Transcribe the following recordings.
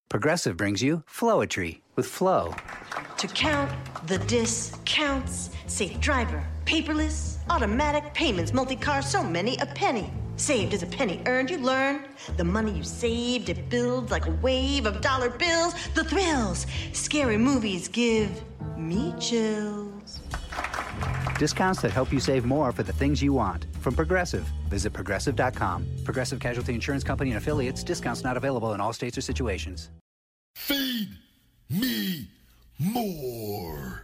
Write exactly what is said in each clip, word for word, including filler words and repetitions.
Progressive brings you Flowetry with Flow. To count the discounts, safe driver, paperless, automatic payments, multi-car, so many a penny. Saved is a penny earned, you learn. The money you saved, it builds like a wave of dollar bills. The thrills, scary movies give me chills. Discounts that help you save more for the things you want. From Progressive. Visit Progressive dot com. Progressive Casualty Insurance Company and Affiliates. Discounts not available in all states or situations. Feed me more.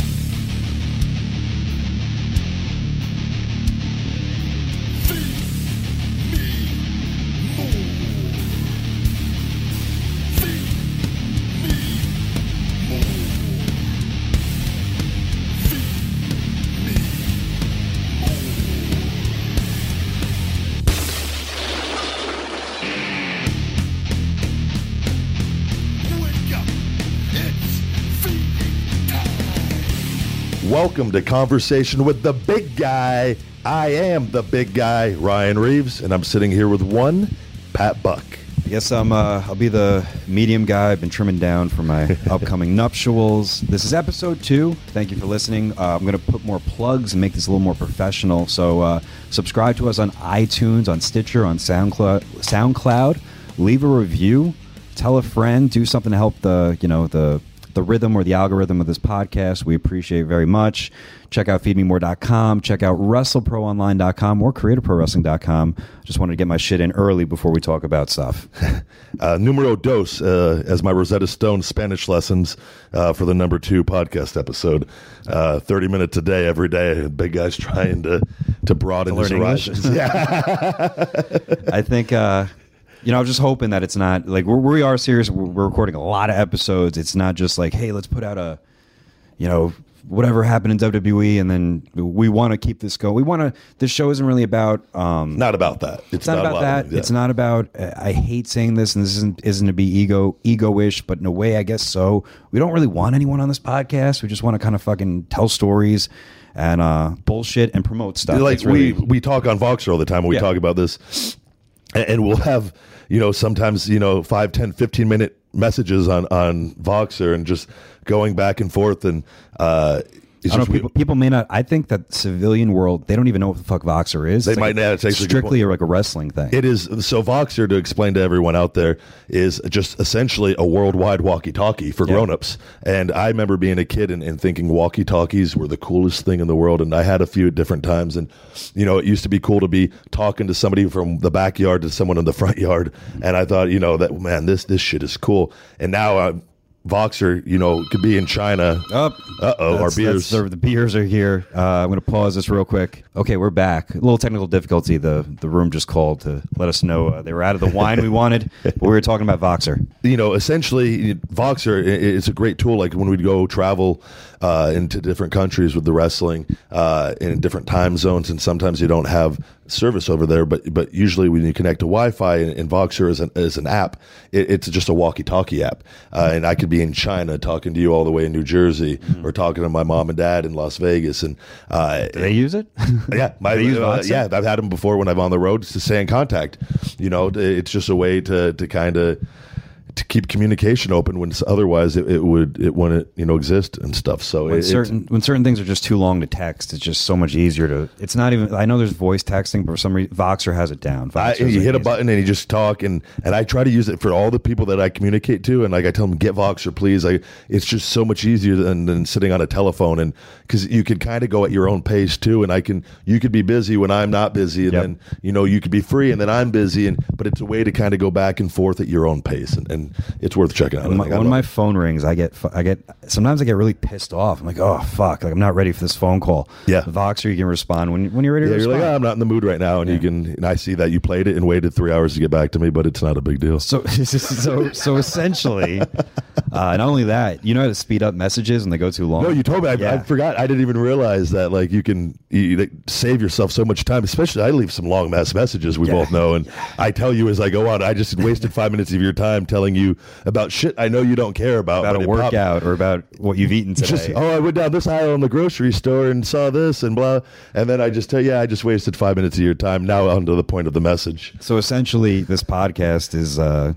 Welcome to Conversation with the Big Guy. I am the big guy, Ryan Reeves, and I'm sitting here with one, Pat Buck. I guess I'm, uh, I'll be the medium guy. I've been trimming down for my upcoming nuptials. This is episode two. Thank you for listening. Uh, I'm going to put more plugs and make this a little more professional. So uh, subscribe to us on iTunes, on Stitcher, on SoundCloud. SoundCloud. Leave a review. Tell a friend. Do something to help the, you know, the... the rhythm or the algorithm of this podcast. We appreciate it very much. Check out feed me more dot com. Check out wrestle pro online dot com or creative pro wrestling dot com. Just wanted to get my shit in early before we talk about stuff. uh, numero dos, uh, as my Rosetta Stone Spanish lessons uh, for the number two podcast episode. Uh, thirty minutes a day, every day. Big guy's trying to, to broaden to his horizons. Yeah. I think... Uh, You know, I'm just hoping that it's not like we're, we are serious. We're, we're recording a lot of episodes. It's not just like, hey, let's put out a, you know, whatever happened in W W E, and then we want to keep this going. We want to. This show isn't really about. Um, not about that. It's, it's not about, about that. Of, yeah. It's not about. Uh, I hate saying this, and this isn't isn't to be ego ego-ish, but in a way, I guess so. We don't really want anyone on this podcast. We just want to kind of fucking tell stories and uh, bullshit and promote stuff. Like really, we we talk on Voxer all the time when we yeah. talk about this. And we'll have, you know, sometimes, you know, five, ten, fifteen minute messages on, on Voxer and just going back and forth. And uh, it's I don't just, know, people, people may not. I think that civilian world, they don't even know what the fuck Voxer is. They it's might like not. It's actually strictly like a wrestling thing. It is. So Voxer, to explain to everyone out there, is just essentially a worldwide walkie-talkie for yeah. grown-ups. And I remember being a kid and, and thinking walkie-talkies were the coolest thing in the world. And I had a few at different times. And, you know, it used to be cool to be talking to somebody from the backyard to someone in the front yard. And I thought, you know, that, man, this, this shit is cool. And now I'm, Voxer, you know, could be in China. Oh, uh-oh, our beers. The, the beers are here. Uh, I'm going to pause this real quick. Okay, we're back. A little technical difficulty. The the room just called to let us know uh, they were out of the wine we wanted, but we were talking about Voxer. You know, essentially, Voxer is a great tool. Like when we'd go travel uh, into different countries with the wrestling uh, in different time zones, and sometimes you don't have service over there, but but usually when you connect to Wi-Fi, and, and Voxer is an, is an app, it, it's just a walkie-talkie app. Uh, and I could be in China talking to you all the way in New Jersey, mm-hmm. or talking to my mom and dad in Las Vegas. And uh, do they use it? Yeah, my, they use uh, yeah, I've had them before when I'm on the road to stay in contact. You know, it's just a way to to kind of to keep communication open when otherwise it, it would it wouldn't you know exist and stuff. So when it, certain when certain things are just too long to text, it's just so much easier to. It's not even. I know there's voice texting, but for some reason Voxer has it down. I, you like hit a easy. button and you just talk, and and I try to use it for all the people that I communicate to, and like I tell them, get Voxer, please. I it's just so much easier than, than sitting on a telephone, and because you could kind of go at your own pace too, and I can you could be busy when I'm not busy, and yep. then you know you could be free, and then I'm busy, and but it's a way to kind of go back and forth at your own pace, and, and it's worth checking out. When my, when my phone rings, I get I get sometimes I get really pissed off. I'm like, oh fuck, like I'm not ready for this phone call. Yeah, Voxer, you can respond when when you're ready. Yeah, to you're respond. like, oh, I'm not in the mood right now, and yeah. you can. And I see that you played it and waited three hours to get back to me, but it's not a big deal. So so so essentially, uh, not only that, you know how to speed up messages when they go too long. No, you told me. I, yeah. I forgot. I didn't even realize that. Like you can you, save yourself so much time. Especially, I leave some long mass messages. We yeah. both know, and I tell you as I go on. I just wasted five minutes of your time telling you about shit I know you don't care about. About a workout or about what you've eaten today. Just, oh, I went down this aisle in the grocery store and saw this and blah. And then I just tell you, yeah, I just wasted five minutes of your time. Now on to the point of the message. So essentially, this podcast is uh,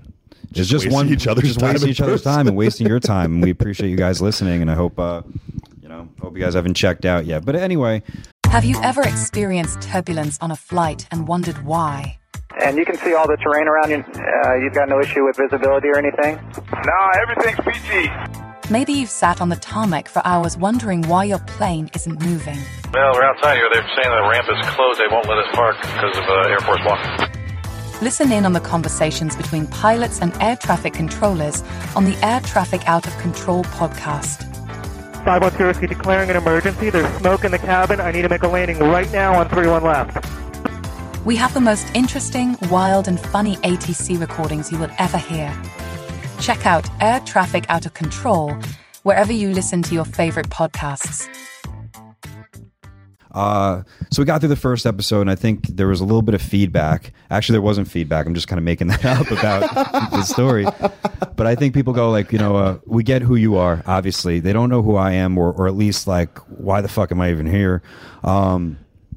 It's just wasting one each other's just time wasting in each other's person. time and wasting your time. And we appreciate you guys listening. And I hope uh, you know hope you guys haven't checked out yet. But anyway, have you ever experienced turbulence on a flight and wondered why? And you can see all the terrain around you. Uh, you've got no issue with visibility or anything? No, everything's P G. Maybe you've sat on the tarmac for hours wondering why your plane isn't moving. Well, we're outside here. They're saying the ramp is closed. They won't let us park because of uh, Air Force One. Listen in on the conversations between pilots and air traffic controllers on the Air Traffic Out of Control podcast. five one two Whiskey declaring an emergency. There's smoke in the cabin. I need to make a landing right now on three one left. We have the most interesting, wild, and funny A T C recordings you will ever hear. Check out Air Traffic Out of Control wherever you listen to your favorite podcasts. Uh, so we got through the first episode, and I think there was a little bit of feedback. Actually, there wasn't feedback. I'm just kind of making that up about the story. But I think people go like, you know, uh, we get who you are. Obviously, they don't know who I am, or or at least like, why the fuck am I even here? Um,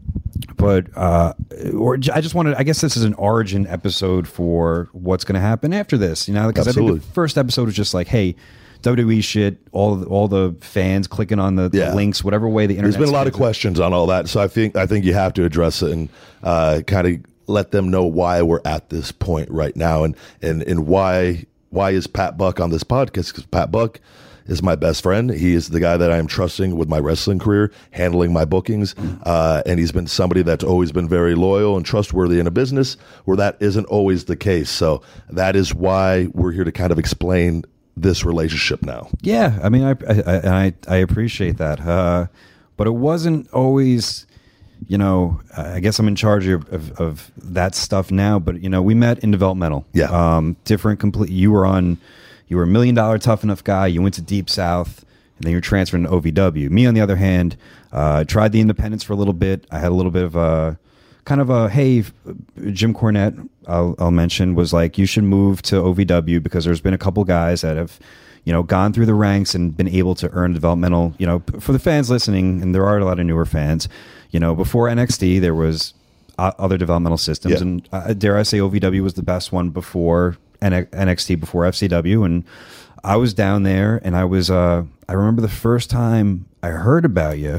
but uh, or I just wanted. I guess this is an origin episode for what's going to happen after this. You know, because I think the first episode was just like, hey, W W E shit, all all the fans clicking on the, Yeah. the links, whatever way the internet. There's been a lot of questions on all that, so I think I think you have to address it and uh, kind of let them know why we're at this point right now, and and and why why is Pat Buck on this podcast? Because Pat Buck is my best friend. He is the guy that I am trusting with my wrestling career, handling my bookings, uh, and he's been somebody that's always been very loyal and trustworthy in a business where that isn't always the case. So that is why we're here to kind of explain this relationship now. Yeah, I mean, I I I, I appreciate that, uh, but it wasn't always. You know, I guess I'm in charge of, of of that stuff now. But you know, we met in developmental. Yeah, um, different. Complete. You were on. You were a million dollar tough enough guy. You went to Deep South, and then you're transferring to O V W. Me, on the other hand, uh, tried the independents for a little bit. I had a little bit of a kind of a hey, Jim Cornette. I'll, I'll mention was like you should move to O V W because there's been a couple guys that have, you know, gone through the ranks and been able to earn developmental. You know, for the fans listening, and there are a lot of newer fans. You know, before N X T, there was uh, other developmental systems, yeah. and uh, dare I say, O V W was the best one before N X T, before F C W, and I was down there, and I was. Uh, I remember the first time I heard about you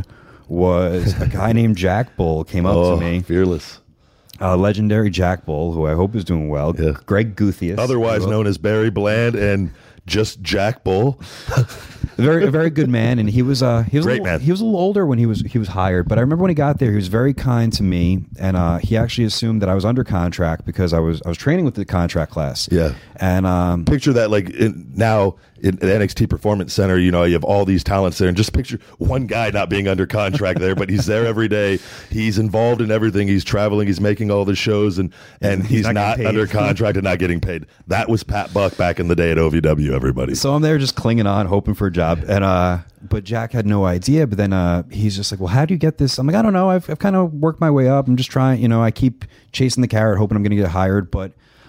was a guy named Jack Bull came up oh, to me, fearless, uh, legendary Jack Bull, who I hope is doing well. Yeah. Greg Guthius, otherwise known as Barry Bland, and just Jack Bull. very a very good man, and he was uh he was Great a little, man. he was a little older when he was he was hired, but I remember when he got there, he was very kind to me, and uh, he actually assumed that I was under contract because I was I was training with the contract class. Yeah, and um, picture that like in, now in the N X T Performance Center, you know, you have all these talents there, and just picture one guy not being under contract there, but he's there every day. He's involved in everything. He's traveling. He's making all the shows, and and he's, He's not not, getting paid. under contract and not getting paid. That was Pat Buck back in the day at O V W. Everybody. So I'm there just clinging on, hoping for a job, and uh, but Jack had no idea. But then uh, he's just like, "Well, how do you get this?" I'm like, "I don't know. I've I've kind of worked my way up. I'm just trying. You know, I keep chasing the carrot, hoping I'm going to get hired." But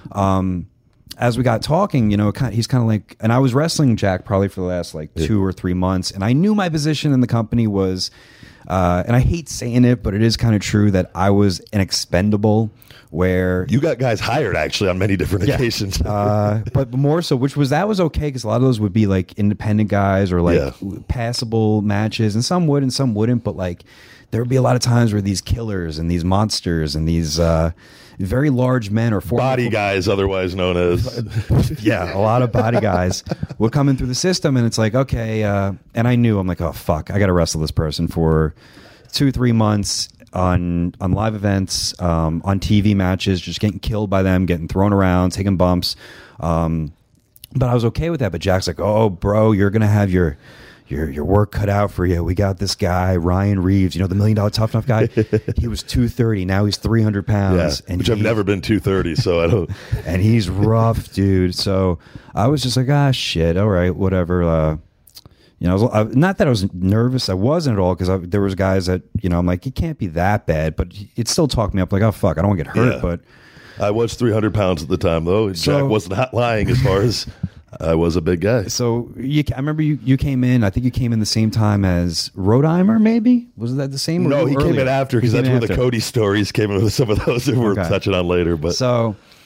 um, as we got talking, you know, kind of, he's kind of like, and I was wrestling Jack probably for the last like yeah. two or three months, and I knew my position in the company was, uh, and I hate saying it, but it is kind of true that I was an expendable. Where you got guys hired actually on many different yeah. occasions, uh, but more so, which was that was okay because a lot of those would be like independent guys or like Yeah. passable matches, and some would and some wouldn't. But like there would be a lot of times where these killers and these monsters and these uh, very large men or former body guys, otherwise known as yeah, a lot of body guys would come in through the system, and it's like okay, uh, and I knew I'm like oh fuck, I got to wrestle this person for two three months. On on live events, um, on T V matches, just getting killed by them, getting thrown around, taking bumps. Um, but I was okay with that. But Jack's like, "Oh, bro, you're gonna have your your your work cut out for you. We got this guy, Ryan Reeves. You know, the million dollar tough enough guy. He was two thirty. Now he's three hundred pounds. yeah, and which I've he- never been two thirty, so I don't. and he's rough, dude. So I was just like, ah, shit. All right, whatever. Uh, You know, I was, I, not that I was nervous. I wasn't at all because there was guys that, you know, I'm like, it can't be that bad. But it still talked me up like, oh, fuck, I don't want to get hurt. Yeah. But I was three hundred pounds at the time, though. So- Jack was not lying as far as I was a big guy. so you, I remember you, you came in. I think you came in the same time as Rodeheimer, maybe? Was that the same? or No, he earlier? came in after because He that's came where in the after. Cody stories came in with some of those that we're Okay. touching on later. But So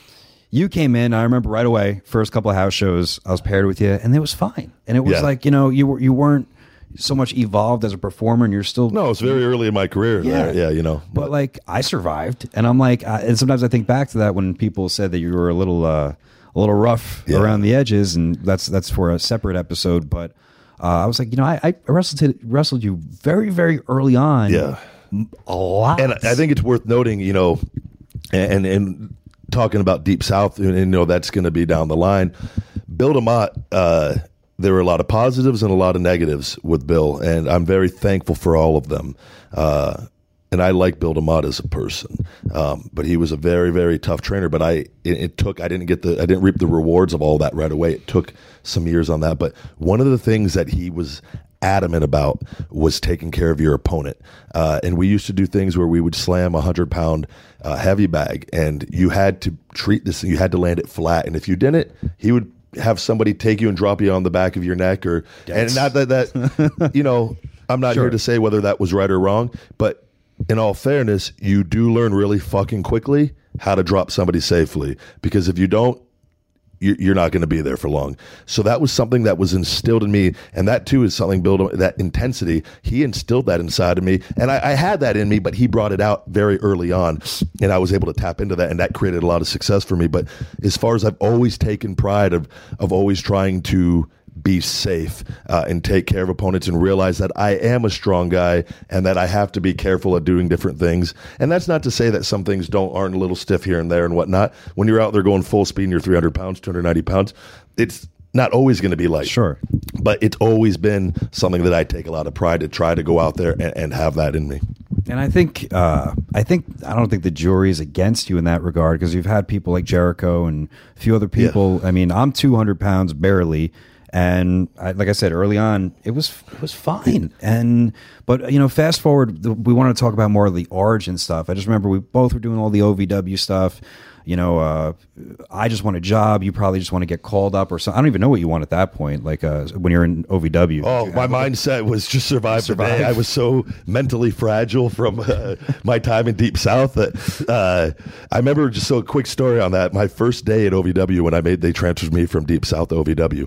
you came in. I remember right away, first couple of house shows, I was paired with you, and it was fine. And it was Yeah. like, you know, you were you weren't so much evolved as a performer, and you're still No, it's very early in my career. Yeah. Yeah, yeah, you know. But like, I survived, and I'm like, I, and sometimes I think back to that when people said that you were a little, uh, a little rough Yeah. around the edges, and that's that's for a separate episode. But uh, I was like, you know, I, I wrestled to, wrestled you very, very early on. Yeah. a lot. And I think it's worth noting, you know, and and talking about Deep South, and, and you know that's going to be down the line. Bill DeMott, uh, there were a lot of positives and a lot of negatives with Bill, and I'm very thankful for all of them. Uh, and I like Bill DeMott as a person, um, but he was a very, very tough trainer. But I, it, it took, I didn't get the, I didn't reap the rewards of all that right away. It took some years on that. But one of the things that he was adamant about was taking care of your opponent. Uh, and we used to do things where we would slam a hundred pound uh, heavy bag, and you had to treat this, you had to land it flat. And if you didn't, he would have somebody take you and drop you on the back of your neck, or, and not that, that, you know, I'm not Sure. here to say whether that was right or wrong, but in all fairness, you do learn really fucking quickly how to drop somebody safely, because if you don't, you're not going to be there for long. So that was something that was instilled in me, and that too is something built, that intensity. He instilled that inside of me, and I, I had that in me, but he brought it out very early on, and I was able to tap into that, and that created a lot of success for me. But as far as I've always taken pride of of always trying to be safe uh, and take care of opponents, and realize that I am a strong guy and that I have to be careful at doing different things. And that's not to say that some things don't aren't a little stiff here and there and whatnot. When you're out there going full speed and you're three hundred pounds, two hundred ninety pounds, it's not always going to be light. Sure. But it's always been something that I take a lot of pride to try to go out there and, and have that in me. And I think, uh, I think, I don't think the jury's against you in that regard, because you've had people like Jericho and a few other people. Yeah. I mean, I'm two hundred pounds barely. And I, like I said early on, it was it was fine. And but you know, fast forward, we wanted to talk about more of the origin stuff. I just remember we both were doing all the O V W stuff. You know, uh, I just want a job. You probably just want to get called up or something. I don't even know what you want at that point. Like uh, when you're in O V W. Oh, my mindset was just survive, survive. the day. I was so mentally fragile from uh, my time in Deep South that uh, I remember just so a quick story on that. My first day at O V W, when I made they transferred me from Deep South to O V W.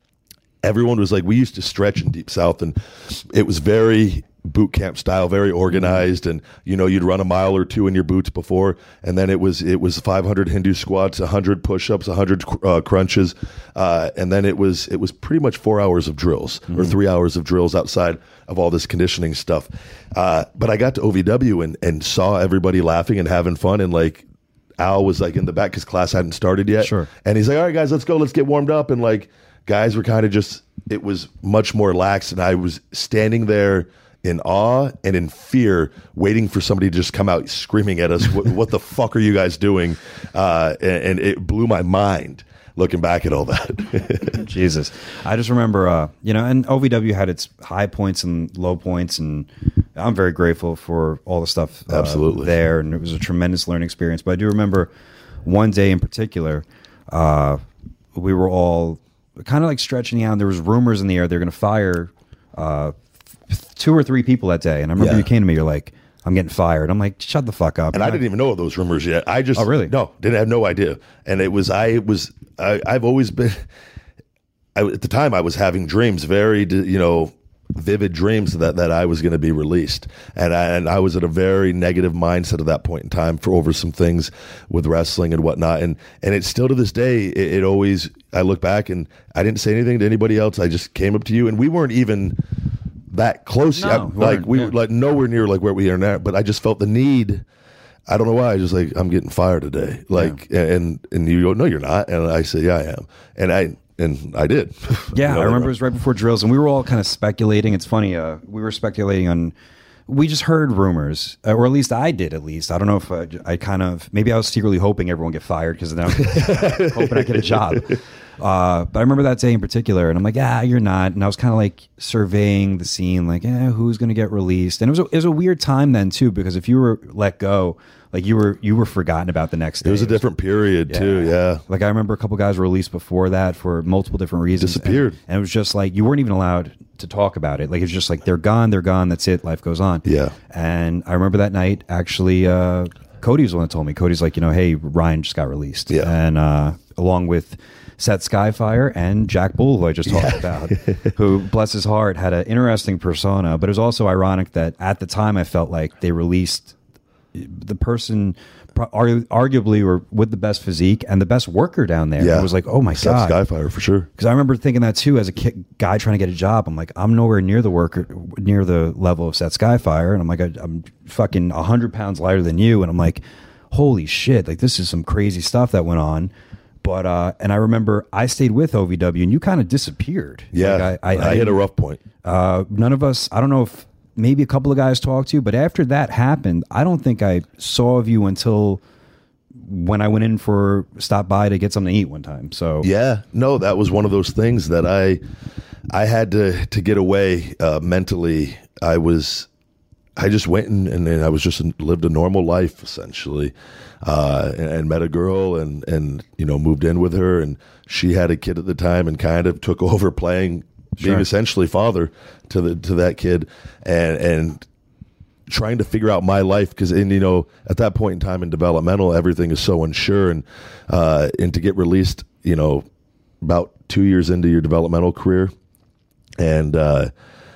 Everyone was like, we used to stretch in Deep South, and it was very boot camp style, very organized. And, you know, you'd run a mile or two in your boots before, and then it was, it was five hundred Hindu squats, one hundred push-ups, one hundred uh, crunches. Uh, and then it was, it was pretty much four hours of drills mm-hmm. or three hours of drills outside of all this conditioning stuff. Uh, but I got to O V W and, and saw everybody laughing and having fun, and like, Al was like in the back because class hadn't started yet. Sure. And he's like, all right, guys, let's go. Let's get warmed up. And like, guys were kind of just, it was much more lax. And I was standing there in awe and in fear, waiting for somebody to just come out screaming at us, what, what the fuck are you guys doing? Uh, and, and it blew my mind looking back at all that. Jesus. I just remember, uh, you know, and O V W had its high points and low points, and I'm very grateful for all the stuff uh, Absolutely. there, and it was a tremendous learning experience. But I do remember one day in particular, uh, we were all kind of like stretching out, and there was rumors in the air they're going to fire uh, two or three people that day. And I remember Yeah. you came to me, you're like, I'm getting fired. I'm like, shut the fuck up. And I didn't even know of those rumors yet. I just, oh, really? No, didn't have no idea. And it was, I was, I, I've always been, I, at the time I was having dreams, very, you know, vivid dreams that, that I was going to be released. And I, and I was at a very negative mindset at that point in time for over some things with wrestling and whatnot. And, and it's still to this day, it, it always, I look back and I didn't say anything to anybody else. I just came up to you, and we weren't even that close. No, I, we like weren't, we yeah. were like nowhere near like where we are now, but I just felt the need. I don't know why. I just like, I'm getting fired today. Like, yeah. and, and you go, no, you're not. And I said, yeah, I am. And I, and I did. Yeah. You know, I remember it was right before drills, and we were all kind of speculating. It's funny. Uh, we were speculating on, we just heard rumors, uh, or at least I did, at least. I don't know if uh, I kind of, maybe I was secretly hoping everyone get fired, because then I was hoping I get a job. Uh, but I remember that day in particular, and I'm like, ah, you're not. And I was kind of like surveying the scene, like, eh, who's going to get released? And it was, a, it was a weird time then too, because if you were let go, like you were, you were forgotten about the next day. It was a different period yeah. too. Yeah. Like I remember a couple guys were released before that for multiple different reasons. Disappeared. And, and it was just like, you weren't even allowed to talk about it. Like, it's just like, they're gone, they're gone. That's it. Life goes on. Yeah. And I remember that night actually, uh, Cody was the one that told me. Cody's like, you know, hey, Ryan just got released. Yeah. And uh, along with Seth Skyfire and Jack Bull, who I just talked yeah. about, who, bless his heart, had an interesting persona. But it was also ironic that at the time I felt like they released the person arguably were with the best physique and the best worker down there. Yeah. It was like, oh my Seth God. Skyfire for sure. Because I remember thinking that too as a kid, guy trying to get a job. I'm like, I'm nowhere near the worker, near the level of Seth Skyfire. And I'm like, I, I'm fucking one hundred pounds lighter than you. And I'm like, holy shit, like this is some crazy stuff that went on. But, uh, and I remember I stayed with O V W and you kind of disappeared. Yeah. Like I, I, I, I hit a rough point. Uh, none of us, I don't know if maybe a couple of guys talked to you, but after that happened, I don't think I saw of you until when I went in for stop by to get something to eat one time. So yeah, no, that was one of those things that I, I had to, to get away, uh, mentally. I was, I just went and, and, and I was just lived a normal life essentially. Uh, and, and met a girl and, and, you know, moved in with her, and she had a kid at the time and kind of took over playing, being sure. essentially father to the, to that kid, and, and trying to figure out my life. Cause in, you know, at that point in time in developmental, everything is so unsure, and, uh, and to get released, you know, about two years into your developmental career. And, uh,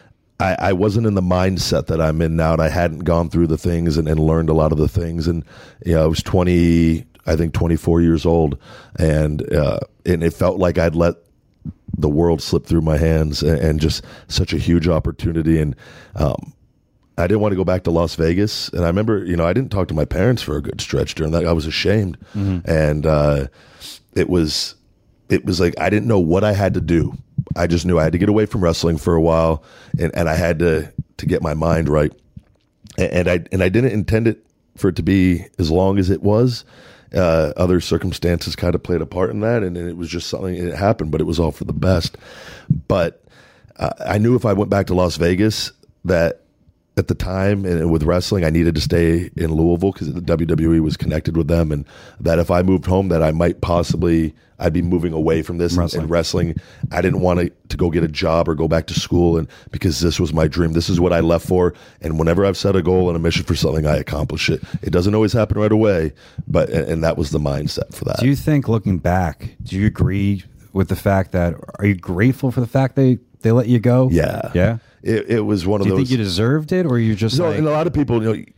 I, I wasn't in the mindset that I'm in now, and I hadn't gone through the things and, and learned a lot of the things. And, you know, I was twenty, I think twenty-four years old, and, uh, and it felt like I'd let the world slip through my hands, and, and just such a huge opportunity. And, um, I didn't want to go back to Las Vegas. And I remember, you know, I didn't talk to my parents for a good stretch during that. I was ashamed. Mm-hmm. And, uh, it was, it was like, I didn't know what I had to do. I just knew I had to get away from wrestling for a while, and, and I had to, to get my mind right. And, and I and I didn't intend it for it to be as long as it was. Uh, other circumstances kind of played a part in that, and, and it was just something that happened, but it was all for the best. But uh, I knew if I went back to Las Vegas that at the time, and with wrestling, I needed to stay in Louisville because the W W E was connected with them, and that if I moved home, that I might possibly, I'd be moving away from this wrestling. And wrestling. I didn't want to, to go get a job or go back to school, and because this was my dream. This is what I left for, and whenever I've set a goal and a mission for something, I accomplish it. It doesn't always happen right away, but and, and that was the mindset for that. Do you think, looking back, do you agree with the fact that, are you grateful for the fact they, they let you go? Yeah. Yeah? It, it was one Do of you those. think you deserved it, or you just no, like, and a lot of people, you know,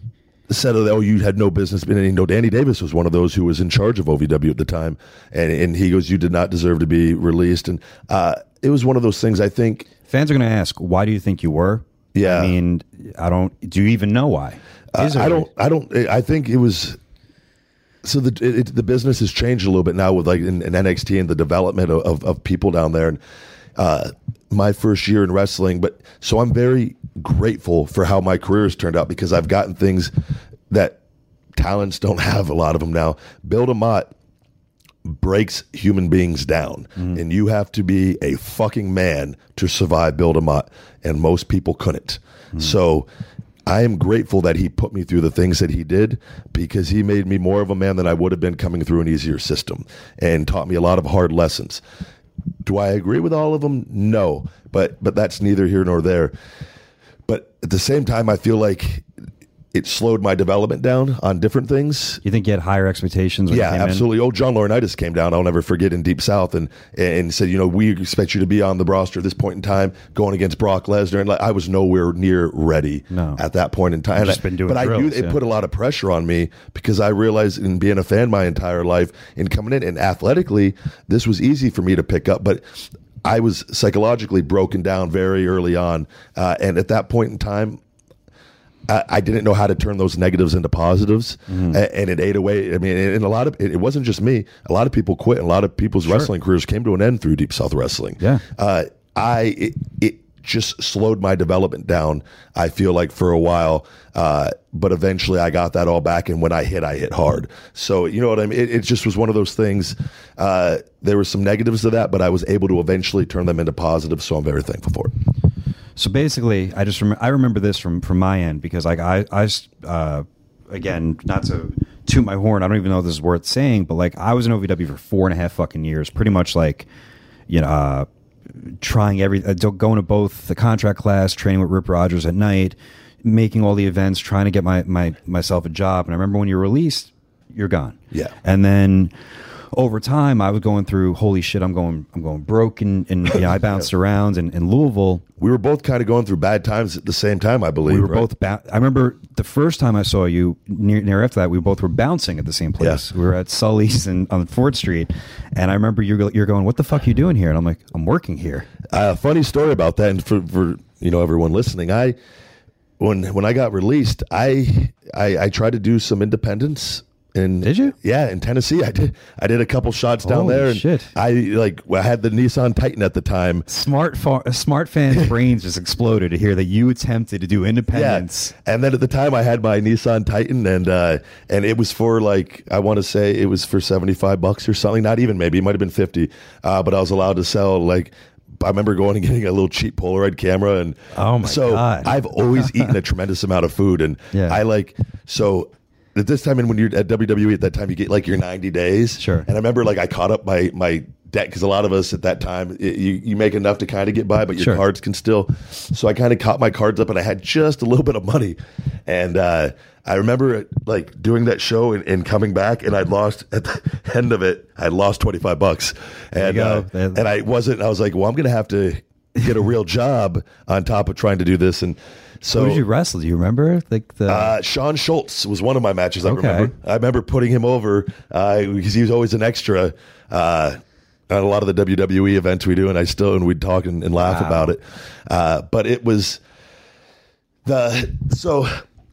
said, "Oh, you had no business." And you know, Danny Davis was one of those who was in charge of O V W at the time, and and he goes, "You did not deserve to be released." And uh, it was one of those things. I think fans are going to ask, "Why do you think you were?" Yeah, I mean, I don't. Do you even know why? Uh, I don't. I don't. I think it was. So the it, the business has changed a little bit now with like in, in N X T and the development of, of, of people down there, and uh, my first year in wrestling. But so I'm very grateful for how my career has turned out, because I've gotten things that talents don't have, a lot of them now. Bill DeMott breaks human beings down, mm. and you have to be a fucking man to survive Bill DeMott, and most people couldn't. Mm. So I am grateful that he put me through the things that he did, because he made me more of a man than I would have been coming through an easier system, and taught me a lot of hard lessons. Do I agree with all of them? No, but but that's neither here nor there. But at the same time, I feel like it slowed my development down on different things. You think you had higher expectations when yeah, you came absolutely. in? Oh, John Laurinaitis came down, I'll never forget, in Deep South, and and said, you know, we expect you to be on the roster at this point in time, going against Brock Lesnar. And like, I was nowhere near ready no. at that point in time. Just been doing but drills, I knew it yeah. put put a lot of pressure on me, because I realized, in being a fan my entire life and coming in, and athletically, this was easy for me to pick up. But I was psychologically broken down very early on. Uh, and at that point in time, I, I didn't know how to turn those negatives into positives, mm. and, and it ate away. I mean, and a lot of it, it wasn't just me. A lot of people quit, and a lot of people's sure. wrestling careers came to an end through Deep South Wrestling. Yeah, uh, I it, it just slowed my development down, I feel like, for a while. Uh, but eventually, I got that all back, and when I hit, I hit hard. So you know what I mean? It, it just was one of those things. Uh, there were some negatives to that, but I was able to eventually turn them into positives. So I'm very thankful for it. So basically, I just rem- I remember this from, from my end, because like I I uh, again, not to toot my horn, I don't even know if this is worth saying, but like I was in O V W for four and a half fucking years, pretty much like, you know, uh, trying every uh, going to both the contract class, training with Rip Rogers at night, making all the events, trying to get my, my myself a job. And I remember when you were released, you're gone. Yeah. And then over time, I was going through, holy shit, I'm going I'm going broke. And, and you know, I bounced yeah. around in, in Louisville. We were both kind of going through bad times at the same time, I believe. We were right? both, ba- I remember the first time I saw you, near, near after that, we both were bouncing at the same place. Yeah. We were at Sully's and, on Ford Street. And I remember you're, you're going, what the fuck are you doing here? And I'm like, I'm working here. Uh, funny story about that. And for, for you know everyone listening, I when when I got released, I I, I tried to do some independence. In, did you? Yeah, in Tennessee, I did. I did a couple shots down Holy there. And shit! I like I had the Nissan Titan at the time. Smart, fa- smart fans' brains just exploded to hear that you attempted to do independence. Yeah. And then at the time, I had my Nissan Titan, and uh, and it was for like I want to say it was for seventy five bucks or something. Not even maybe it might have been fifty. Uh, but I was allowed to sell like. I remember going and getting a little cheap Polaroid camera, and oh my so God. I've always eaten a tremendous amount of food, and yeah. I like so. At this time, and when you're at W W E at that time, you get like your ninety days. Sure. And I remember like I caught up my my debt because a lot of us at that time it, you you make enough to kind of get by, but your sure. cards can still. So I kind of caught my cards up, and I had just a little bit of money, and uh, I remember like doing that show and, and coming back, and I'd lost at the end of it. I lost twenty five bucks, and uh, and I wasn't. I was like, well, I'm gonna have to get a real job on top of trying to do this, and. So, who did you wrestle? Do you remember? Like the uh, Sean Schultz was one of my matches. I okay. remember. I remember putting him over uh, because he was always an extra uh, on a lot of the W W E events we do, and I still and we'd talk and, and laugh wow. about it. Uh, but it was the so.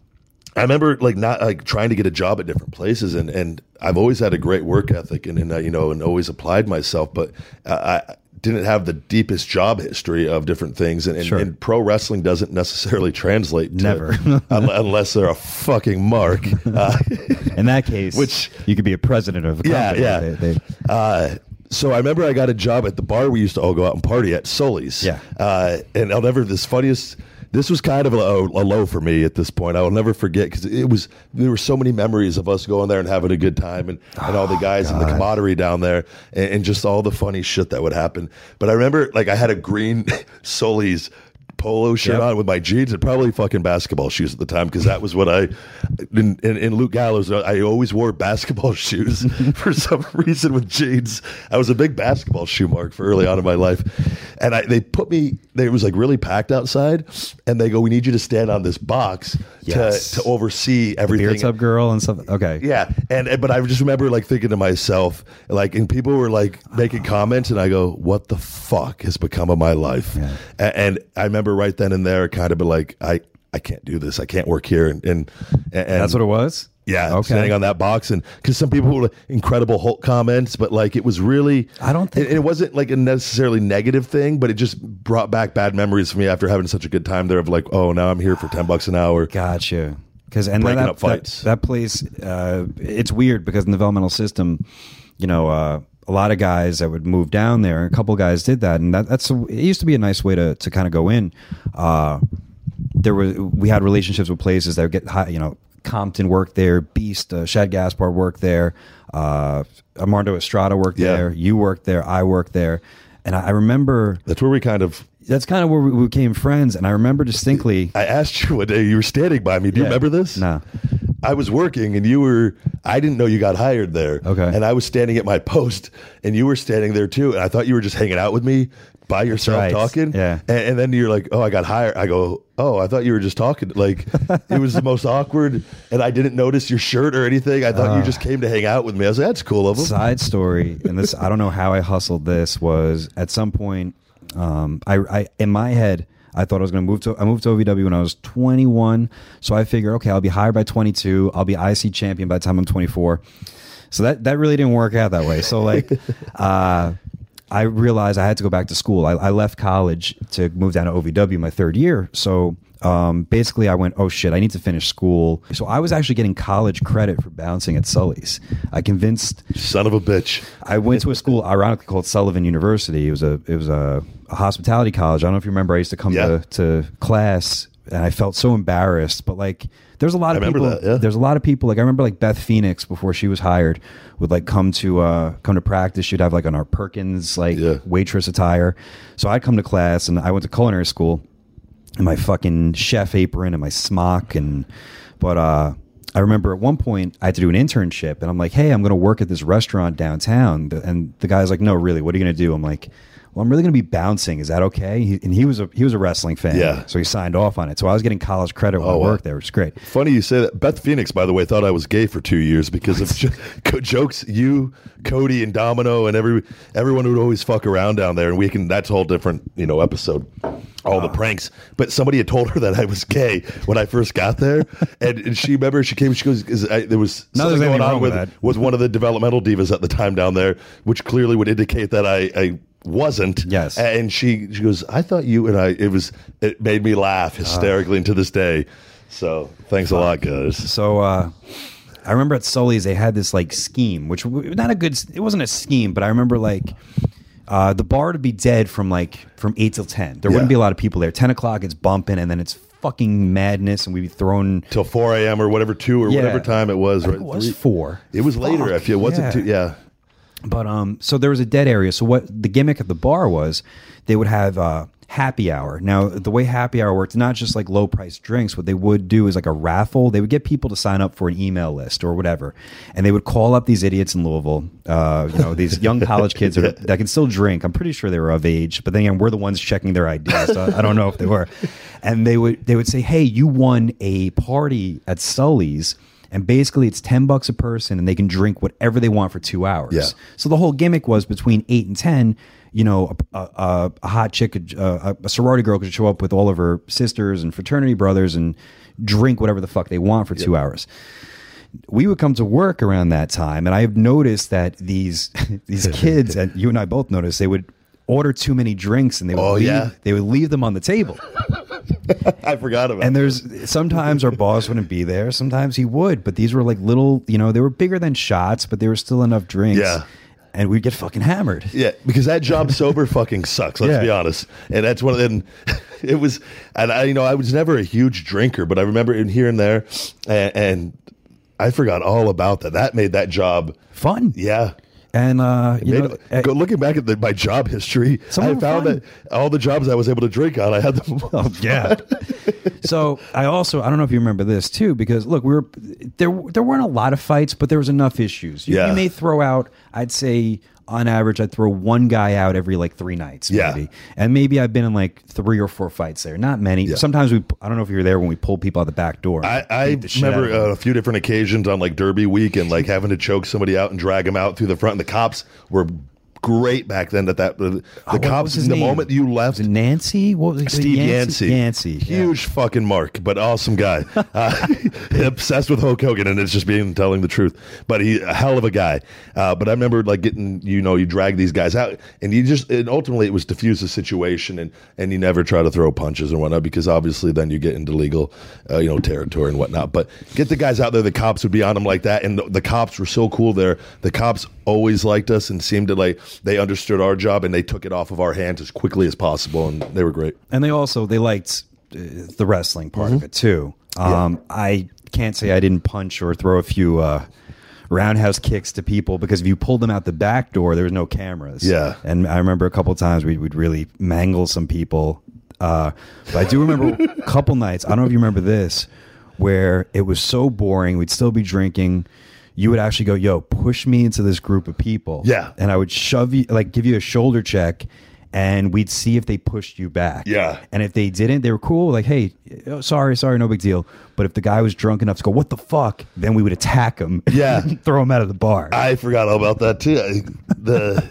I remember like not like trying to get a job at different places, and, and I've always had a great work ethic, and, and uh, you know, and always applied myself, but uh, I didn't have the deepest job history of different things, and, and, sure. and pro wrestling doesn't necessarily translate to, never unless they're a fucking mark. Uh, In that case, which you could be a president of a company. yeah, yeah. They, they, uh, so I remember I got a job at the bar we used to all go out and party at, Sully's. Yeah, uh, and I'll never this funniest. This was kind of a, a low for me at this point. I will never forget because it was there were so many memories of us going there and having a good time, and, and all the guys oh, in the camaraderie down there, and, and just all the funny shit that would happen. But I remember, like, I had a green Sully's polo shirt yep. on with my jeans and probably fucking basketball shoes at the time because that was what I in, in, in Luke Gallows I always wore basketball shoes for some reason with jeans. I was a big basketball shoe mark for early on in my life, and I, they put me they, it was like really packed outside, and they go, we need you to stand on this box yes. to, to oversee everything. The beer tub girl and stuff. Okay, yeah, and, and but I just remember like thinking to myself, like, and people were like making comments, and I go, what the fuck has become of my life? Yeah. And, and I remember right then and there, kind of be like, I, I can't do this. I can't work here. And, and, and that's what it was. Yeah, okay. Standing on that box, and because some people were like, incredible Hulk comments, but like it was really, I don't think it, it wasn't like a necessarily negative thing, but it just brought back bad memories for me after having such a good time there. Of like, oh, now I'm here for ten bucks an hour. Gotcha. Because and breaking that, up fights. That, that place, uh, it's weird because in the developmental system, you know. Uh, a lot of guys that would move down there, a couple guys did that, and that, that's a, it used to be a nice way to, to kind of go in. Uh, there was we had relationships with places that would get high, you know, Compton worked there, Beast, uh, Shad Gaspard worked there, uh, Armando Estrada worked yeah. there, you worked there, I worked there, and I, I remember that's where we kind of. That's kind of where we became friends, and I remember distinctly. I asked you one day, you were standing by me. Do yeah. you remember this? No. I was working, and you were, I didn't know you got hired there. Okay. And I was standing at my post, and you were standing there too, and I thought you were just hanging out with me by yourself right. talking. Yeah. And, and then you're like, oh, I got hired. I go, oh, I thought you were just talking. Like, it was the most awkward, and I didn't notice your shirt or anything. I thought uh, you just came to hang out with me. I was like, that's cool of him. Side story, and this, I don't know how I hustled this, was at some point, Um, I, I in my head, I thought I was going to move to. I moved to O V W when I was twenty-one, so I figured, okay, I'll be hired by twenty-two. I'll be I C champion by the time I'm twenty-four. So that that really didn't work out that way. So like, uh, I realized I had to go back to school. I, I left college to move down to O V W my third year. So um, basically, I went, oh shit, I need to finish school. So I was actually getting college credit for bouncing at Sully's. I convinced. Son of a bitch. I went to a school, ironically called Sullivan University. It was a it was a, a hospitality college. I don't know if you remember. I used to come yeah. to, to class, and I felt so embarrassed. But like, there's a lot of I people. That, yeah. There's a lot of people. Like I remember, like Beth Phoenix before she was hired would like come to uh, come to practice. She'd have like on our Perkins like yeah. waitress attire. So I'd come to class, and I went to culinary school. in my fucking chef apron and my smock. And but uh, I remember at one point I had to do an internship, and I'm like, hey, I'm going to work at this restaurant downtown. And the guy's like, no, really, what are you going to do? I'm like, well, I'm really going to be bouncing. Is that okay? He, and he was a he was a wrestling fan, Yeah. so he signed off on it. So I was getting college credit when Oh, I wow. worked there, which is great. Funny you say that. Beth Phoenix, by the way, thought I was gay for two years because of jo- co- jokes. You, Cody, and Domino, and every everyone would always fuck around down there, and we can. That's a whole different, you know, episode. All the pranks. But somebody had told her that I was gay when I first got there, and, and she remember she came. She goes, is, I, "There was No, something there's going anything on wrong with with that. with one of the developmental divas at the time down there, which clearly would indicate that I." I wasn't. Yes. And she she goes, I thought you and I, it was, it made me laugh hysterically and to this day. So thanks a lot, guys. So uh, I remember at Sully's they had this like scheme, which w- not a good. It wasn't a scheme, but I remember like uh, the bar to be dead from like from eight till ten. There wouldn't Yeah. be a lot of people there. Ten o'clock, it's bumping, and then it's fucking madness, and we'd be thrown. Till four a.m. or whatever, two or Yeah. whatever time it was. I Right? think it was Three- four. It was later. Fuck, I feel. Was yeah. it two? Yeah. But um, so there was a dead area. So what the gimmick at the bar was, they would have uh, happy hour. Now the way happy hour worked, not just like low price drinks. What they would do is like a raffle. They would get people to sign up for an email list or whatever, and they would call up these idiots in Louisville. Uh, you know, these young college kids that, are, that can still drink. I'm pretty sure they were of age, but then again, we're the ones checking their I Ds. So I don't know if they were. And they would they would say, "Hey, you won a party at Sully's." And basically, it's ten bucks a person, and they can drink whatever they want for two hours. Yeah. So the whole gimmick was between eight and ten. You know, a, a, a hot chick, could, uh, a sorority girl could show up with all of her sisters and fraternity brothers and drink whatever the fuck they want for two hours. We would come to work around that time, and I have noticed that these these kids, and you and I both noticed, they would order too many drinks, and they would Oh, leave, yeah? they would leave them on the table. I forgot about. And there's sometimes our boss wouldn't be there. Sometimes he would, but these were like little, you know, they were bigger than shots, but there were still enough drinks. Yeah. And we'd get fucking hammered. Yeah, because that job sober fucking sucks. Let's Yeah. be honest, and that's one of them. It was, and I, you know, I was never a huge drinker, but I remember in here and there, and, and I forgot all about that. That made that job Fun. Yeah. And uh, you Made- know, uh, go looking back at the, my job history, Some I of them found fun. that all the jobs I was able to drink on, I had them. Oh, yeah. So I also I don't know if you remember this too, because look, we were there. There weren't a lot of fights, but there was enough issues. You, Yeah. you may throw out, I'd say on average, I'd throw one guy out every like three nights, Yeah. maybe. And maybe I've been in like three or four fights there. Not many. Yeah. Sometimes we. I don't know if you were there when we pulled people out the back door. I, I Beat the shit out remember of them. uh, a few different occasions on like Derby week and like having to choke somebody out and drag them out through the front. And the cops were great back then. That that the, the Oh, what cops was his the name? moment you left. Was it Nancy? What was it? Steve Yancey. Yancey. Yancey. yeah. Huge fucking mark, but awesome guy. Uh, obsessed with Hulk Hogan, and it's just being telling the truth. But he a hell of a guy. Uh, but I remember like getting, you know, you drag these guys out, and you just and ultimately it was diffuse the situation, and and you never try to throw punches or whatnot because obviously then you get into legal, uh, you know, territory and whatnot. But get the guys out there. The cops would be on them like that, and the, the cops were so cool there. The cops always liked us and seemed to like they understood our job and they took it off of our hands as quickly as possible, and they were great. And they also they liked uh, the wrestling part of it too. Um, I can't say I didn't punch or throw a few uh, roundhouse kicks to people because if you pulled them out the back door, there was no cameras. Yeah. And I remember a couple of times we would really mangle some people. Uh, but I do remember a couple nights. I don't know if you remember this, where it was so boring. We'd still be drinking. You would actually go, yo, push me into this group of people. Yeah. And I would shove you, like give you a shoulder check, and we'd see if they pushed you back. Yeah. And if they didn't, they were cool. Like, hey, oh, sorry, sorry, no big deal. But if the guy was drunk enough to go, what the fuck? Then we would attack him. Yeah. Throw him out of the bar. I forgot all about that too. I- The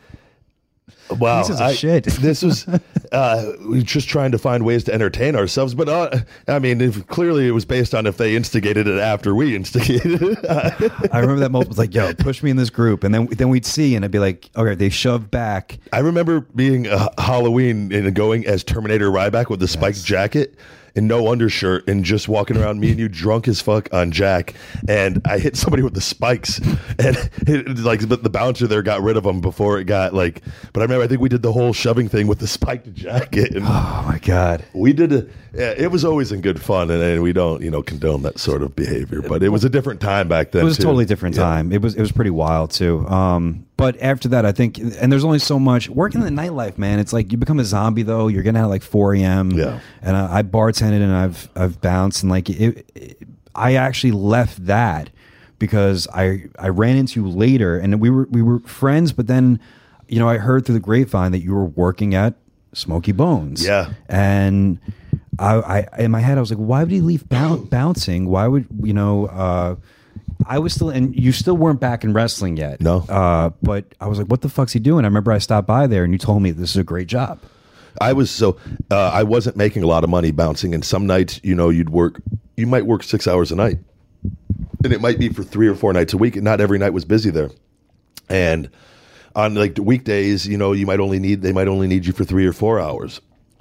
wow, Pieces of I- shit. This was uh, we were just trying to find ways to entertain ourselves, but uh, I mean, if, clearly it was based on if they instigated it after we instigated it. I remember that moment was like, yo, push me in this group. And then then we'd see, and I'd be like, okay, they shoved back. I remember being uh, Halloween and going as Terminator Ryback with the spiked jacket and no undershirt and just walking around, me and you drunk as fuck on Jack, and I hit somebody with the spikes, and it, like but the bouncer there got rid of them before it got like. But I remember I think we did the whole shoving thing with the spiked jacket, and Oh, my God. we did a, yeah, it was always in good fun, and, and we don't you know condone that sort of behavior, but it was a different time back then. It was a too. totally different Yeah. time. It was it was pretty wild too. Um, But after that, I think, and there's only so much working in the nightlife, man. It's like you become a zombie though. You're getting out at like four a.m. Yeah. And I, I bartended and I've I've bounced and like it, it, I actually left that because I I ran into you later and we were we were friends, but then you know I heard through the grapevine that you were working at Smoky Bones. Yeah. And I, I in my head I was like, why would he leave boun- bouncing? Why would you know? Uh, I was still, and you still weren't back in wrestling yet. No. Uh, but I was like, what the fuck's he doing? I remember I stopped by there and you told me this is a great job. I was so uh, I wasn't making a lot of money bouncing, and some nights, you know, you'd work, you might work six hours a night, and it might be for three or four nights a week, and not every night was busy there. And on like the weekdays, you know, you might only need they might only need you for three or four hours.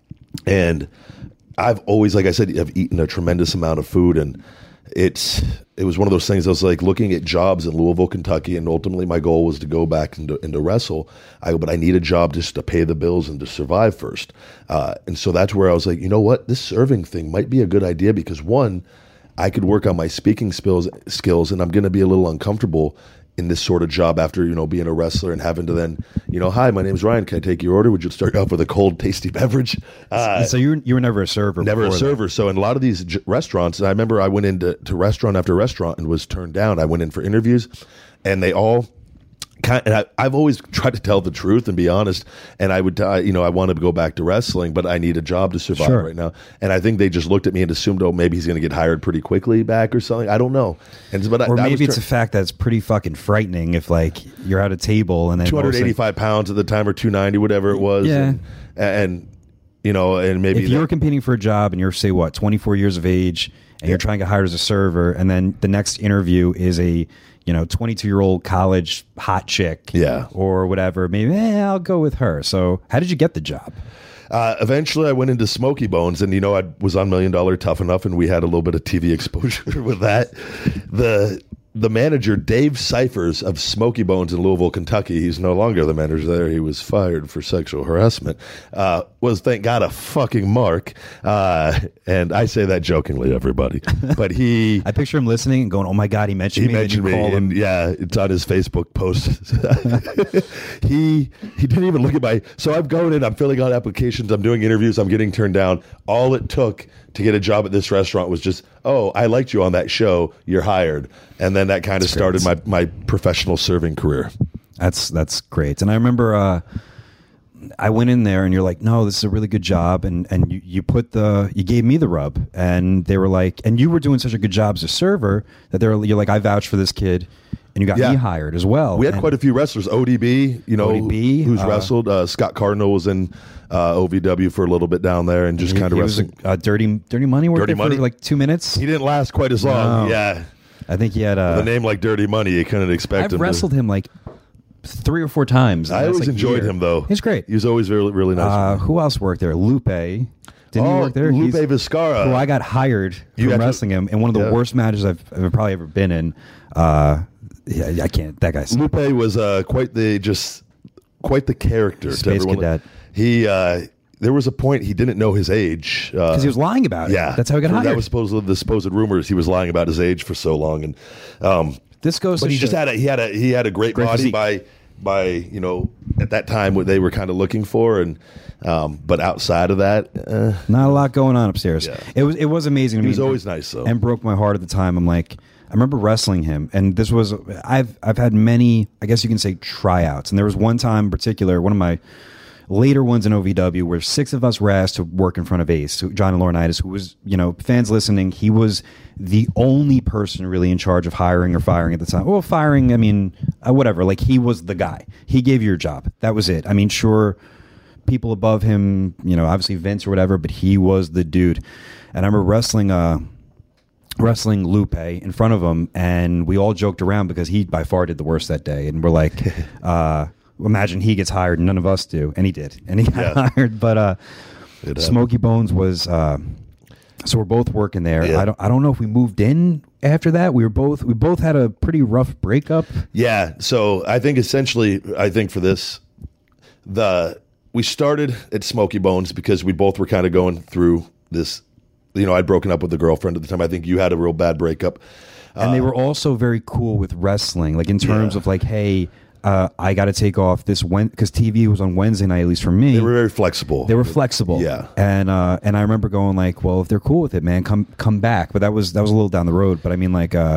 And I've always, like I said, I've eaten a tremendous amount of food, and it's it was one of those things. I was like looking at jobs in Louisville, Kentucky, and ultimately my goal was to go back and to, and to wrestle. I go, but I need a job just to pay the bills and to survive first. Uh, and so that's where I was like, you know what, this serving thing might be a good idea because one, I could work on my speaking skills, skills, and I'm going to be a little uncomfortable in this sort of job after, you know, being a wrestler and having to then, you know, hi, my name's Ryan. Can I take your order? Would you start off with a cold, tasty beverage? Uh, so you were, you were never a server? Never a server. That. So in a lot of these j- restaurants, and I remember I went into to restaurant after restaurant and was turned down. I went in for interviews, and they all kind. And I, I've always tried to tell the truth and be honest. And I would, uh, you know, I wanted to go back to wrestling, but I need a job to survive Sure. right now. And I think they just looked at me and assumed, oh, maybe he's going to get hired pretty quickly back or something. I don't know. And but or I, maybe I it's tur- a fact that's pretty fucking frightening if like you're at a table and then two hundred eighty-five pounds at the time, or two ninety, whatever it was. Yeah. And, and you know, and maybe if you're that, competing for a job and you're say what twenty-four years of age and you're trying to get hired as a server, and then the next interview is a you know twenty-two year old college hot chick, Yeah. or whatever, maybe eh, I'll go with her. So how did you get the job? Uh, eventually, I went into Smoky Bones, and you know, I was on Million Dollar Tough Enough, and we had a little bit of T V exposure with that. The the manager, Dave Cyphers of Smoky Bones in Louisville, Kentucky, he's no longer the manager there. He was fired for sexual harassment. Uh, was, thank God, a fucking mark. Uh, and I say that jokingly, everybody. But he... I picture him listening and going, "Oh my God, he mentioned He me." mentioned and me, you call and him. yeah, it's on his Facebook post. he he didn't even look at my. So I'm going in, I'm filling out applications, I'm doing interviews, I'm getting turned down. All it took to get a job at this restaurant was just, oh, I liked you on that show, you're hired, and then that kind of started my my professional serving career. That's that's great. And I remember uh, I went in there and you're like, "No, this is a really good job," and and you, you put the you gave me the rub, and they were like, and you were doing such a good job as a server that they were you're like, "I vouch for this kid," and you got Yeah. me hired as well. We had And quite a few wrestlers. O D B, you know, O D B, who's uh, wrestled. Uh, Scott Cardinal was in uh, O V W for a little bit down there, and just he- kind of he was wrestling. a, uh, dirty dirty money worked Dirty there for Money? like two minutes. He didn't last quite as long. No. Yeah, I think he had uh, the name like Dirty Money, you couldn't expect I've him. to- wrestled him like three or four times. in I the last, always like, enjoyed year. him though. He's great. He was always really really nice. Uh, who else worked there? Lupe. Didn't he Oh, work there? Lupe He's- Vizcarra. Who I got hired You from got to- wrestling him in one of the Yeah. worst matches I've, I've probably ever been in. Uh, yeah, I can't. That guy's Lupe was uh, quite the just quite the character. to Space everyone. cadet. He uh, there was a point he didn't know his age because because he was lying about it. Yeah, that's how he got For- hired. That was supposedly the supposed rumors. He was lying about his age for so long, and um, this goes. but to he just show- had a he had a he had a great, Great body physique. by by you know at that time what they were kind of looking for, and um, but outside of that, uh, not a lot going on upstairs. Yeah. It was it was amazing. To he me. was always nice though. and broke my heart at the time. I'm like, I remember wrestling him, and this was I've I've had many, I guess you can say, tryouts, and there was one time in particular, one of my later ones in O V W, where six of us were asked to work in front of Ace, who- John Laurinaitis, who was, you know, fans listening, he was the only person really in charge of hiring or firing at the time. Well, firing, I mean, uh, whatever. Like, he was the guy. He gave you your job. That was it. I mean, sure, people above him, you know, obviously Vince or whatever, but he was the dude. And I remember wrestling uh wrestling Lupe in front of him, and we all joked around because he by far did the worst that day, and we're like, uh imagine he gets hired and none of us do, and he did, and he got Yeah. hired. But uh It happened. Smoky Bones was uh so we're both working there. Yeah. I don't I don't know if we moved in after that. We were both we both had a pretty rough breakup. Yeah, so I think essentially, I think for this, the we started at Smoky Bones because we both were kind of going through this. You know, I'd broken up with a girlfriend at the time. I think you had a real bad breakup. And they were also very cool with wrestling, like in terms Yeah. of like, hey, uh, I got to take off this when because T V was on Wednesday night, at least for me. They were very flexible. They were flexible. Yeah. And uh, and I remember going like, well, if they're cool with it, man, come come back. But that was that was a little down the road. But I mean, like, uh,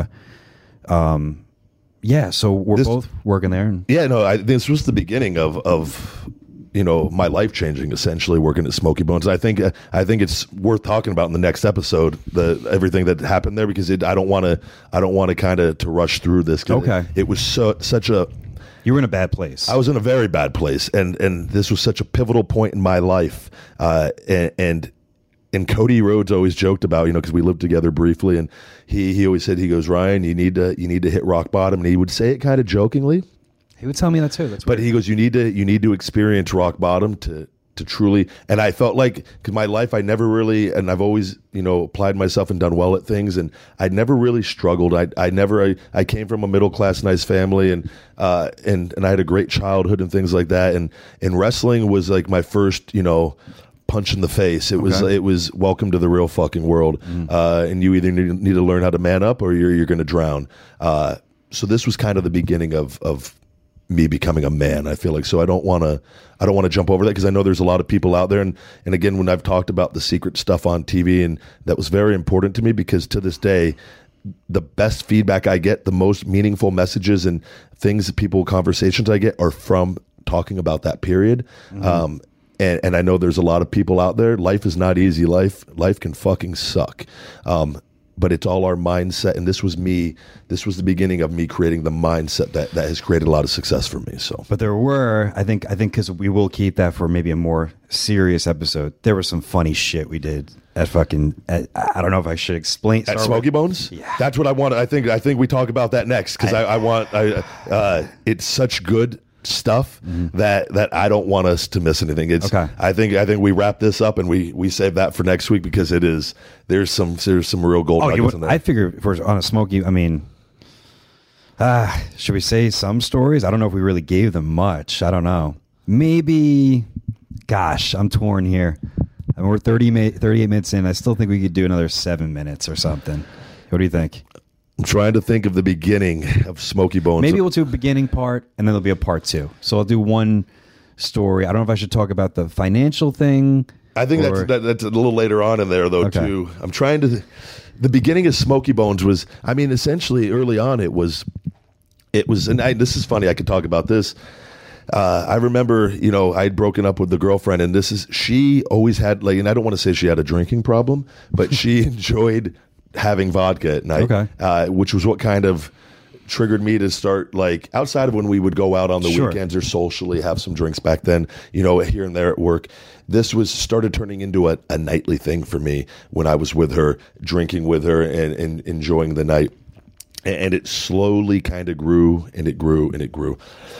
um, yeah. So we're This- both working there. And, Yeah, no, I, this was the beginning of of you know my life changing. Essentially, working at Smoky Bones. I think uh, I think it's worth talking about in the next episode. The everything that happened there because it, I don't want to I don't want to kind of to rush through this. 'Cause Okay. it, it was so such a. you were in a bad place. I was in a very bad place, and and this was such a pivotal point in my life. Uh, and, and and Cody Rhodes always joked about, you know, because we lived together briefly, and he he always said, he goes, Ryan, you need to you need to hit rock bottom, and he would say it kind of jokingly. He would tell me that too. That's But weird. he goes, you need to you need to experience rock bottom to to truly. And I felt like, because my life, I never really, and I've always, you know, applied myself and done well at things, and I never really struggled. I I never I, I came from a middle class, nice family, and uh and and I had a great childhood and things like that. And and wrestling was like my first, you know, punch in the face. It was Okay. it was welcome to the real fucking world. Uh, and you either need, need to learn how to man up or you're you're going to drown. Uh, so this was kind of the beginning of of me becoming a man. I feel like, so I don't want to I don't want to jump over that because I know there's a lot of people out there, and and again, when I've talked about the secret stuff on T V, and that was very important to me because to this day, the best feedback I get, the most meaningful messages and things that people conversations I get are from talking about that period. Um, and, and I know there's a lot of people out there. Life is not easy. Life life can fucking suck. Um, but it's all our mindset, and this was me. This was the beginning of me creating the mindset that, that has created a lot of success for me. So, But there were, I think, I think because we will keep that for maybe a more serious episode. There was some funny shit we did at fucking. At, I don't know if I should explain. at start Smoky with- Bones, Yeah. that's what I want. I think I think we talk about that next because I, I want. I uh, it's such good stuff that that I don't want us to miss anything. It's. Okay. I think I think we wrap this up and we we save that for next week because it is there's some there's some real gold Oh, you nuggets would, in there. I figure if we're on a Smoky. I mean, uh, should we say some stories? I don't know if we really gave them much. I don't know. Maybe. Gosh, I'm torn here. I mean, we're thirty, ma- thirty-eight minutes in. I still think we could do another seven minutes or something. What do you think? I'm trying to think of the beginning of Smoky Bones. Maybe we'll do a beginning part, and then there'll be a part two. So I'll do one story. I don't know if I should talk about the financial thing. I think or- that's that, that's a little later on in there though Okay. too. I'm trying to. The beginning of Smoky Bones was. I mean, essentially early on it was. It was, and I, this is funny. I could talk about this. Uh, I remember, you know, I had broken up with the girlfriend, and this is she always had like, and I don't want to say she had a drinking problem, but she enjoyed having vodka at night, Okay. uh, which was what kind of triggered me to start like outside of when we would go out on the Sure. weekends or socially have some drinks back then, you know, here and there at work. This was started turning into a, a nightly thing for me when I was with her, drinking with her and, and enjoying the night. And, and it slowly kind of grew and it grew and it grew.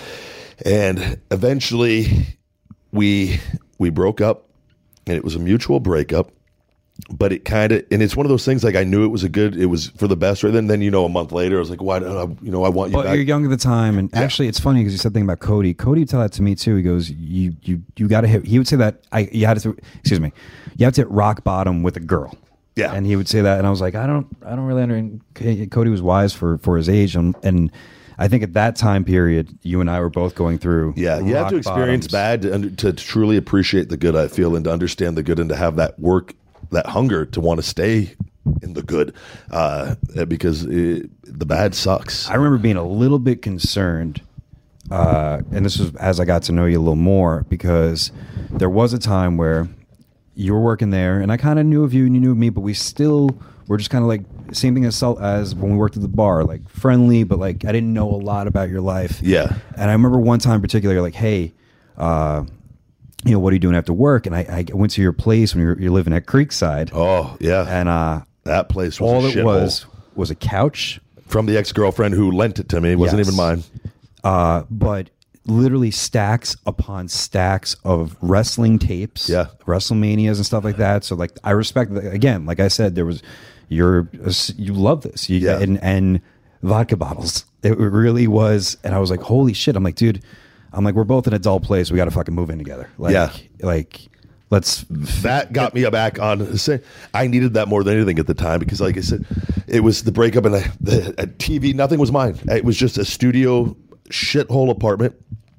And eventually we we broke up, and it was a mutual breakup. But it kind of, and it's one of those things like I knew it was a good, it was for the best. Right then, then you know, a month later, I was like, why? don't I, you know, I want you But back. you're young at the time, and actually, it's funny because you said the thing about Cody. Cody would tell that to me too. He goes, "You, you, you got to hit." He would say that I, you had to, excuse me, you have to hit rock bottom with a girl. Yeah. and he would say that, and I was like, I don't, I don't really understand. Cody was wise for for his age, and, and I think at that time period, you and I were both going through. Yeah, you have rock to experience bottoms. bad to, under, to truly appreciate the good. I feel, and to understand the good, and to have that work, that hunger to want to stay in the good, uh, because it, the bad sucks. I remember being a little bit concerned, uh, and this was as I got to know you a little more, because there was a time where you were working there, and I kind of knew of you, and you knew of me, but we still were just kind of like same thing as as when we worked at the bar, like friendly, but like I didn't know a lot about your life. Yeah. And I remember one time in particular, you're like, hey, uh, you know, what are you doing after work? And I, I went to your place when you're, you're living at Creekside. Oh yeah, And uh, that place was all a it shithole. was was a couch, From the ex girlfriend who lent it to me. It wasn't Yes. even mine. uh, but literally stacks upon stacks of wrestling tapes, Yeah. WrestleManias and stuff like that. So like, I respect that. Again, like I said, there was, you're, you love this. You, Yeah. and, and vodka bottles. It really was. And I was like, holy shit. I'm like, dude, I'm like, we're both in a dull place. We got to fucking move in together. Like, Yeah. like let's, That got me back on. I needed that more than anything at the time because, like I said, it was the breakup and the, the a T V. Nothing was mine. It was just a studio shithole apartment.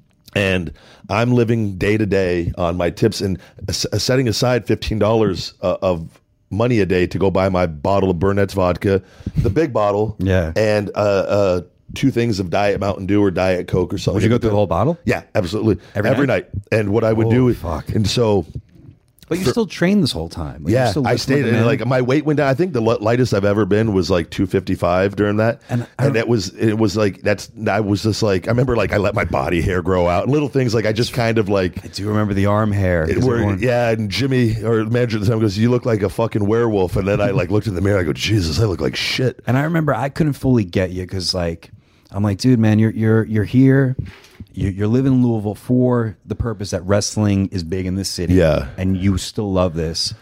And I'm living day to day on my tips and uh, setting aside fifteen dollars uh, of money a day to go buy my bottle of Burnett's vodka, the big bottle, yeah, and uh, uh, two things of Diet Mountain Dew or Diet Coke or something. Would you go through the whole bottle? Yeah, absolutely. Every, Every night? night. And what I would oh, do, fuck. and so. But you for, still trained this whole time. Like, yeah, I stayed. And like my weight went down. I think the lightest I've ever been was like two fifty-five during that, and, and it was it was like that's. I was just like I remember like I let my body hair grow out and little things like I just kind of like. I do remember the arm hair. It were, everyone, yeah, and Jimmy or manager at the time goes, "You look like a fucking werewolf," and then I like looked in the mirror. I go, "Jesus, I look like shit." And I remember I couldn't fully get you because like I'm like, dude, man, you're you're you're here. You're living in Louisville for the purpose that wrestling is big in this city, yeah, and you still love this,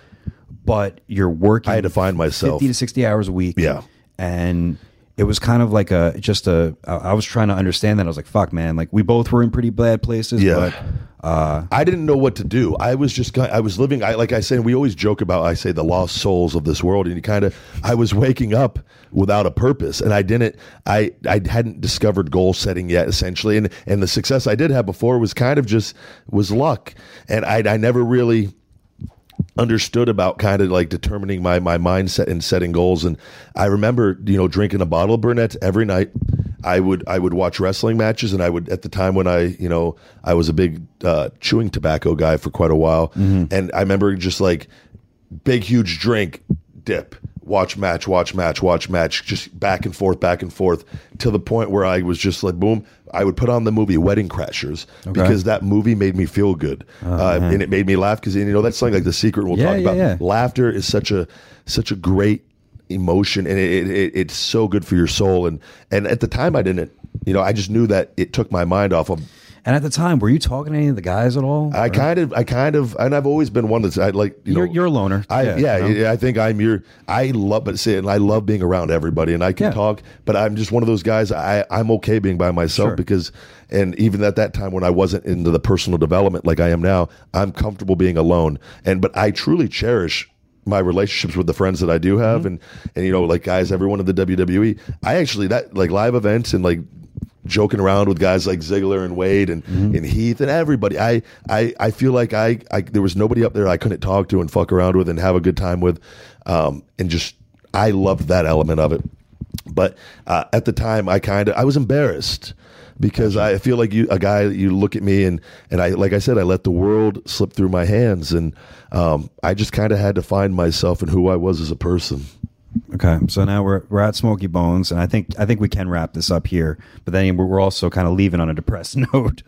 but you're working. I had to find myself fifty to sixty hours a week, yeah, and it was kind of like a just a. I was trying to understand that. I was like, "Fuck, man!" Like we both were in pretty bad places, yeah. But uh, I didn't know what to do. I was just, I was living. I like I say, we always joke about. I say the lost souls of this world, and you kind of. I was waking up without a purpose, and I didn't. I I hadn't discovered goal setting yet, essentially, and and the success I did have before was kind of just was luck, and I I never really understood about kind of like determining my my mindset and setting goals. And I remember, you know, drinking a bottle of Burnett's every night. I would I would watch wrestling matches, and I would at the time when I you know I was a big uh, chewing tobacco guy for quite a while, mm-hmm. and I remember just like big huge drink, dip, watch match, watch match, watch match, just back and forth, back and forth, to the point where I was just like, boom, I would put on the movie Wedding Crashers, okay. because that movie made me feel good, oh, uh, and it made me laugh, because you know that's something like The Secret we'll yeah, talk yeah, about. Yeah. Laughter is such a such a great emotion, and it, it it's so good for your soul. And and at the time I didn't, you know, I just knew that it took my mind off of. And at the time, were you talking to any of the guys at all? I or? kind of, I kind of, and I've always been one that's I like, you you're, know, you're a loner. I yeah, yeah you know? I think I'm your. I love, but say, and I love being around everybody, and I can yeah. talk, but I'm just one of those guys. I I'm okay being by myself, sure. because, and even at that time when I wasn't into the personal development like I am now, I'm comfortable being alone. And but I truly cherish my relationships with the friends that I do have, mm-hmm. and and you know, like guys, everyone in the W W E. I actually that like live events and like joking around with guys like Ziggler and Wade and, mm-hmm. and Heath and everybody. I, I, I feel like I, I there was nobody up there I couldn't talk to and fuck around with and have a good time with, um, and just I loved that element of it. But uh, at the time, I kind of I was embarrassed. Because I feel like you, a guy, you look at me and, and I, like I said, I let the world slip through my hands, and um, I just kind of had to find myself and who I was as a person. Okay, so now we're we're at Smoky Bones, and I think I think we can wrap this up here. But then we're also kind of leaving on a depressed note.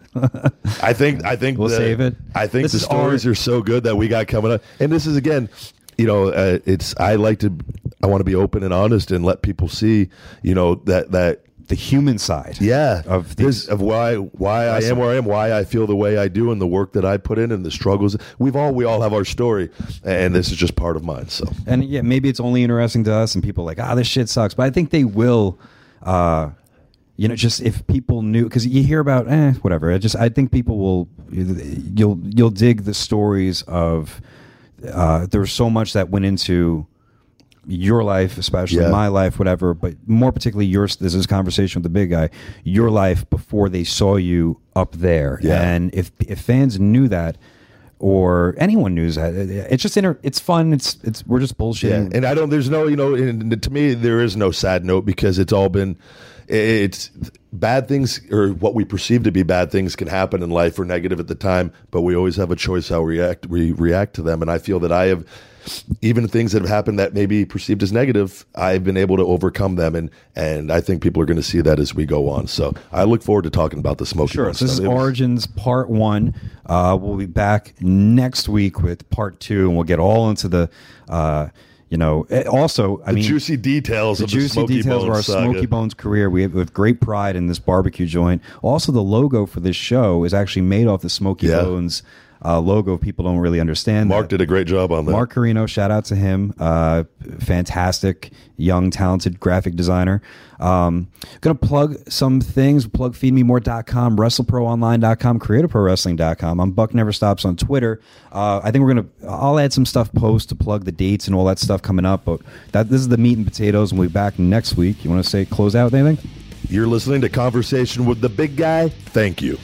I think I think we'll the, save it. I think this the stories our... are so good that we got coming up, and this is again. You know, uh, it's I like to, I want to be open and honest and let people see, you know, that that. The human side, yeah, of these, of why why I am where I am, why I feel the way I do, and the work that I put in, and the struggles. We've all we all have our story, and this is just part of mine. So, and yeah, maybe it's only interesting to us, and people are like, ah, this shit sucks. But I think they will, uh, you know, just if people knew, because you hear about, eh, whatever. I just I think people will, you'll you'll dig the stories of. Uh, there was so much that went into. Your life, especially yeah. my life, whatever, but more particularly yours. This is a conversation with the big guy. Your life before they saw you up there, yeah. and if if fans knew that, or anyone knew that, it's just inter- it's fun. It's it's we're just bullshitting. Yeah. And I don't. There's no, you know, and to me there is no sad note because it's all been. It's bad things, or what we perceive to be bad things, can happen in life or negative at the time, but we always have a choice how we react. We react to them, and I feel that I have. Even things that have happened that may be perceived as negative, I've been able to overcome them, and, and I think people are going to see that as we go on. So I look forward to talking about the Smoky Sure. Bones So this stuff. is Origins Part One. Uh, we'll be back next week with Part Two, and we'll get all into the, uh, you know, also I the mean, juicy details the of juicy the Smoky details Bones of our saga. Smoky Bones career. We have with great pride in this barbecue joint. Also, the logo for this show is actually made off the Smoky Yeah. Bones. Uh, logo. People don't really understand Mark that. did a great job on that. Mark Carino, shout out to him. Uh, fantastic, young, talented graphic designer. Um, gonna plug some things. Plug feed me more dot com, wrestle pro online dot com, creative pro wrestling dot com. I'm Buck Never Stops on Twitter. Uh, I think we're gonna. I'll add some stuff post to plug the dates and all that stuff coming up. But that this is the meat and potatoes, and we'll be back next week. You want to say close out with anything? You're listening to Conversation with the Big Guy. Thank you.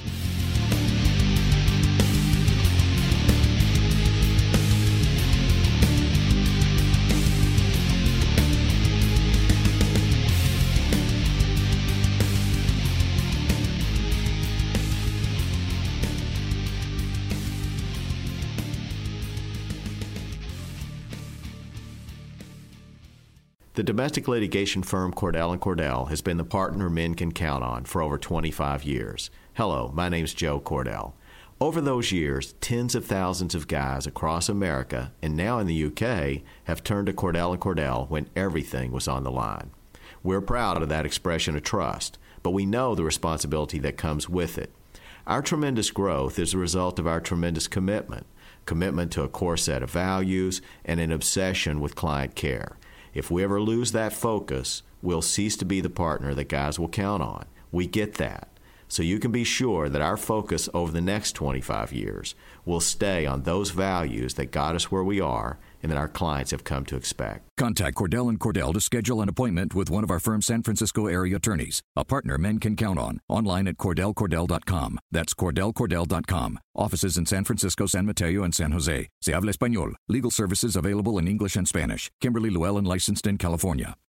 The domestic litigation firm Cordell and Cordell has been the partner men can count on for over twenty-five years. Hello, my name's Joe Cordell. Over those years, tens of thousands of guys across America and now in the U K have turned to Cordell and Cordell when everything was on the line. We're proud of that expression of trust, but we know the responsibility that comes with it. Our tremendous growth is a result of our tremendous commitment, commitment to a core set of values and an obsession with client care. If we ever lose that focus, we'll cease to be the partner that guys will count on. We get that. So you can be sure that our focus over the next twenty-five years will stay on those values that got us where we are and that our clients have come to expect. Contact Cordell and Cordell to schedule an appointment with one of our firm's San Francisco area attorneys, a partner men can count on. Online at cordell cordell dot com. That's cordell cordell dot com. Offices in San Francisco, San Mateo, and San Jose. Se habla español. Legal services available in English and Spanish. Kimberly Llewellyn, licensed in California.